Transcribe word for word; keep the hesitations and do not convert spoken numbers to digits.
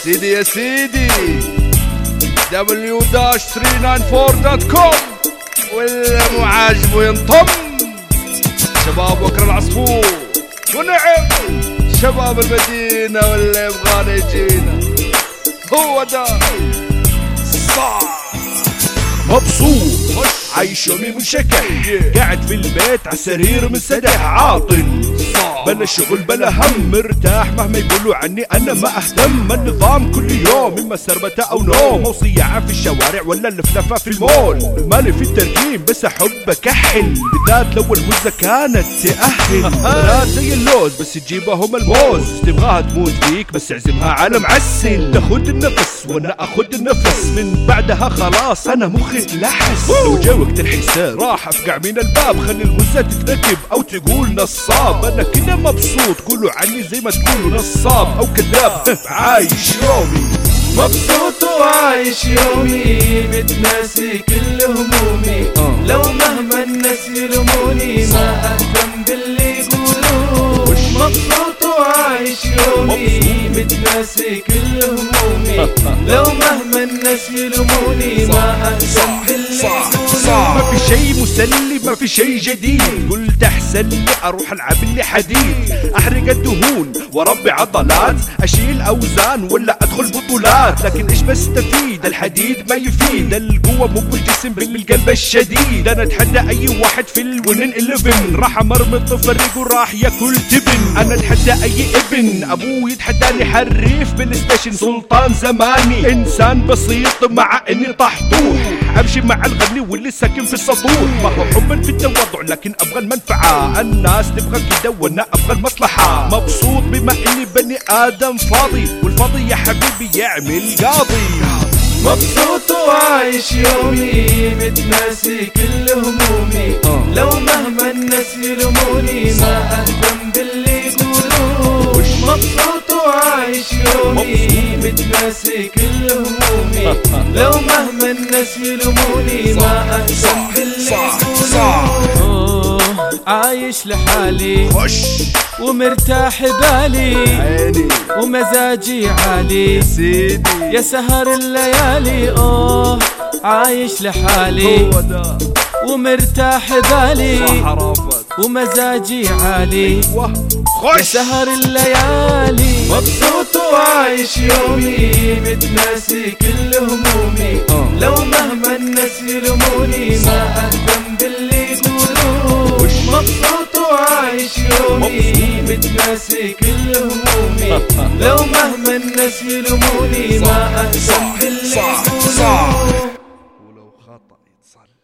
سيدي يا سيدي دبليو ثلاثمية واربعة وتسعين دوت كوم واللي مو عاجبه ينطم. شباب بكر العصفور ونعم شباب المدينة واللي يبغانا يجينا هو ده صح. مبسوط عايش يومي منشكح قاعد في البيت عالسرير منسدح عاطل بلا شغل بلا هم مرتاح مهما يقولوا عني انا ما اهتم. النظام كل يوم اما سربته او نوم او صياعة في الشوارع ولا الفلفة في المول. مالي في الترجيم بس احب اكحل بالذات لو المزة كانت تأهل. بنات زي اللوز بس تجيبهم الموز تبغاها تموت فيك بس اعزمها على معسل. تاخد النفس وانا اخد النفس من بعدها خلاص انا مخي لحس. لو جا وقت الحساب راح افقع من الباب خلي المزة تتركب او تقول نصاب. انا كده مبسوط قولوا عني زي ما تقولوا نصاب او كذاب. عايش يومي مبسوط وعايش يومي متناسي كل همومي أه. لو مهما الناس يلوموني ما اهتم باللي يقولوا. مبسوط وعايش يومي متناسي كل همومي لو مهما الناس يلوموني ما اهتم باللي يقولوا. ما في شي مسلي ما في شي جديد قلت احسن لي اروح العب لي حديد احرق الدهون وربي عضلات اشيل اوزان ولا ادخل بطولات. لكن ايش بستفيد الحديد ما يفيد القوة مو بالجسم بالقلب الشديد. انا اتحدى اي واحد في الونن إليفن راح امرمط طفرق وراح ياكل تبن. انا اتحدى اي ابن ابوه يتحداني حريف بالستيشن سلطان زماني. انسان بسيط مع اني طحطوح امشي مع الغني واللي ساكن في السطوح. ما هو حبا في التواضع لكن ابغى المنفعة. الناس تبغى كده وانا ابغى المصلحة. مبسوط بما اني بني ادم فاضي والفاضي يا حبيبي يعمل قاضي. مبسوط وعايش يومي متناسي كل همومي لو مهما الناس يلوموني ما اهتم باللي يقولوا. مبسوط وعايش يومي متناسي كل همومي لو مهما الناس يلوموني ما اهتم باللي يقولوا. عايش لحالي خش ومرتاح بالي عيني ومزاجي عالي سيدي يا سهر الليالي. اوه عايش لحالي هو ده ومرتاح بالي حرافت ومزاجي عالي خش يا سهر الليالي. مبسوط وعايش يومي متناسي كل همومي لو مهما الناس يلوموني ما اهتم باللي يقولوا. مبسوط وعايش يومي متناسي كل همومي لو مهما الناس يلوموني ما اهتم باللي يقولوا. ولو خطأ يتصلح.